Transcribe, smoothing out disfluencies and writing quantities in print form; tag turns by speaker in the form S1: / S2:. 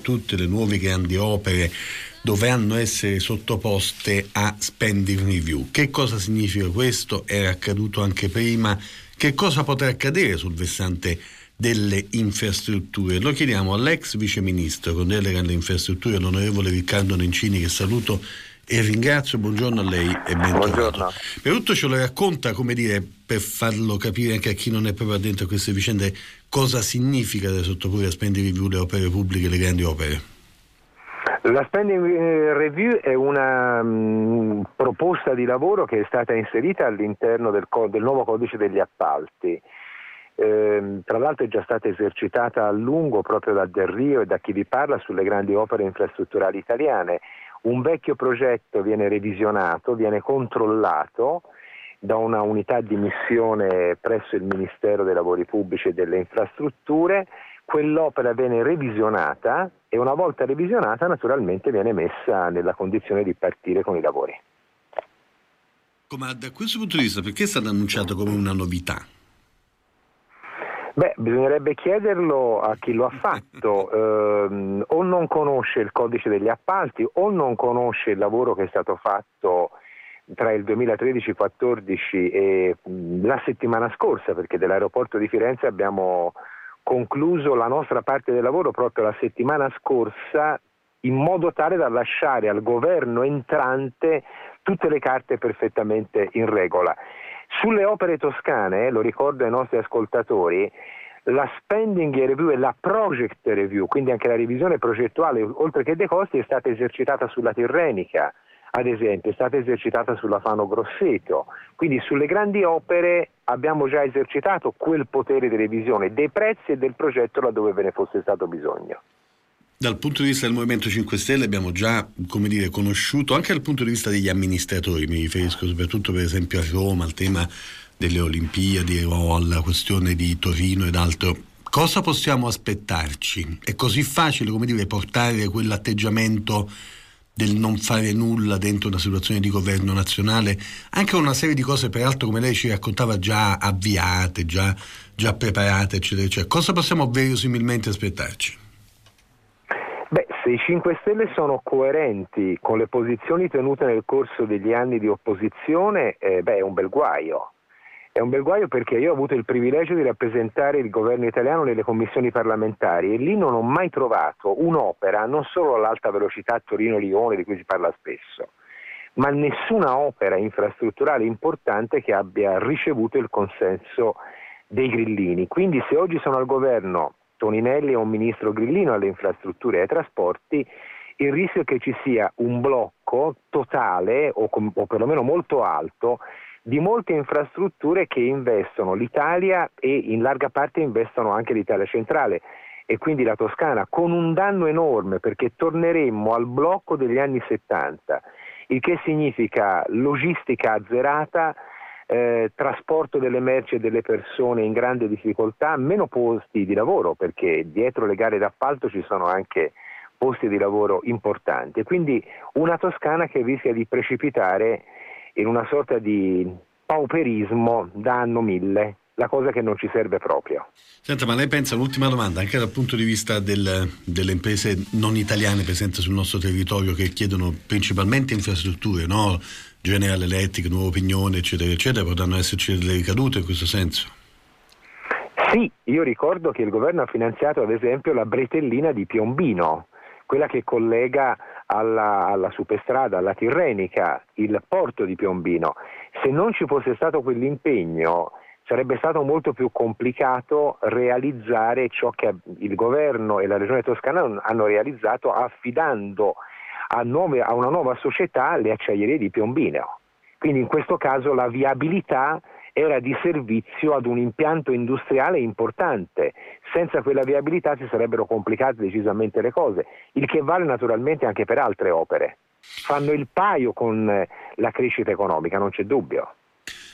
S1: tutte le nuove grandi opere dovranno essere sottoposte a spending review. Che cosa significa questo? Era accaduto anche prima. Che cosa potrà accadere sul versante delle infrastrutture? Lo chiediamo all'ex viceministro con delega alle infrastrutture, l'onorevole Riccardo Nencini, che saluto e ringrazio. Buongiorno a lei e ben trovato. Per tutto ce lo racconta, come dire, per farlo capire anche a chi non è proprio dentro a queste vicende, cosa significa da sottoporre a spending review le opere pubbliche, le grandi opere.
S2: La spending review è una proposta di lavoro che è stata inserita all'interno del nuovo codice degli appalti. Tra l'altro è già stata esercitata a lungo proprio da Del Rio e da chi vi parla sulle grandi opere infrastrutturali italiane. Un vecchio progetto viene revisionato, viene controllato da una unità di missione presso il Ministero dei Lavori Pubblici e delle Infrastrutture. Quell'opera viene revisionata e una volta revisionata naturalmente viene messa nella condizione di partire con i lavori.
S1: Ma da questo punto di vista perché è stato annunciato come una novità?
S2: Bisognerebbe chiederlo a chi lo ha fatto, o non conosce il codice degli appalti o non conosce il lavoro che è stato fatto tra il 2013-14 e la settimana scorsa, perché dell'aeroporto di Firenze abbiamo concluso la nostra parte del lavoro proprio la settimana scorsa, in modo tale da lasciare al governo entrante tutte le carte perfettamente in regola. Sulle opere toscane, lo ricordo ai nostri ascoltatori, la spending review e la project review, quindi anche la revisione progettuale, oltre che dei costi, è stata esercitata sulla Tirrenica, ad esempio, è stata esercitata sulla Fano Grosseto. Quindi sulle grandi opere abbiamo già esercitato quel potere di revisione dei prezzi e del progetto laddove ve ne fosse stato bisogno.
S1: Dal punto di vista del Movimento 5 Stelle abbiamo già, come dire, conosciuto, anche dal punto di vista degli amministratori, mi riferisco soprattutto per esempio a Roma, al tema delle Olimpiadi o alla questione di Torino ed altro. Cosa possiamo aspettarci? È così facile, come dire, portare quell'atteggiamento del non fare nulla dentro una situazione di governo nazionale, anche una serie di cose peraltro, come lei ci raccontava, già avviate, già preparate, eccetera, eccetera. Cosa possiamo verosimilmente aspettarci?
S2: Se i 5 Stelle sono coerenti con le posizioni tenute nel corso degli anni di opposizione, è un bel guaio. È un bel guaio perché io ho avuto il privilegio di rappresentare il governo italiano nelle commissioni parlamentari e lì non ho mai trovato un'opera, non solo all'alta velocità Torino-Lione di cui si parla spesso, ma nessuna opera infrastrutturale importante che abbia ricevuto il consenso dei grillini. Quindi se oggi sono al governo Toninelli è un ministro grillino alle infrastrutture e ai trasporti, il rischio è che ci sia un blocco totale o perlomeno molto alto di molte infrastrutture che investono l'Italia e in larga parte investono anche l'Italia centrale e quindi la Toscana, con un danno enorme perché torneremmo al blocco degli anni 70, il che significa logistica azzerata, trasporto delle merci e delle persone in grande difficoltà, meno posti di lavoro perché dietro le gare d'appalto ci sono anche posti di lavoro importanti e quindi una Toscana che rischia di precipitare in una sorta di pauperismo da anno 1000, la cosa che non ci serve proprio.
S1: Senta, ma lei pensa, l'ultima domanda, anche dal punto di vista delle imprese non italiane presenti sul nostro territorio che chiedono principalmente infrastrutture, no? General Electric, Nuovo Pignone, eccetera, eccetera, potranno esserci delle ricadute in questo senso?
S2: Sì, io ricordo che il governo ha finanziato ad esempio la bretellina di Piombino, quella che collega alla superstrada, alla Tirrenica, il porto di Piombino. Se non ci fosse stato quell'impegno sarebbe stato molto più complicato realizzare ciò che il governo e la regione toscana hanno realizzato affidando a una nuova società le acciaierie di Piombino. Quindi in questo caso la viabilità era di servizio ad un impianto industriale importante. Senza quella viabilità si sarebbero complicate decisamente le cose, il che vale naturalmente anche per altre opere. Fanno il paio con la crescita economica, non c'è dubbio.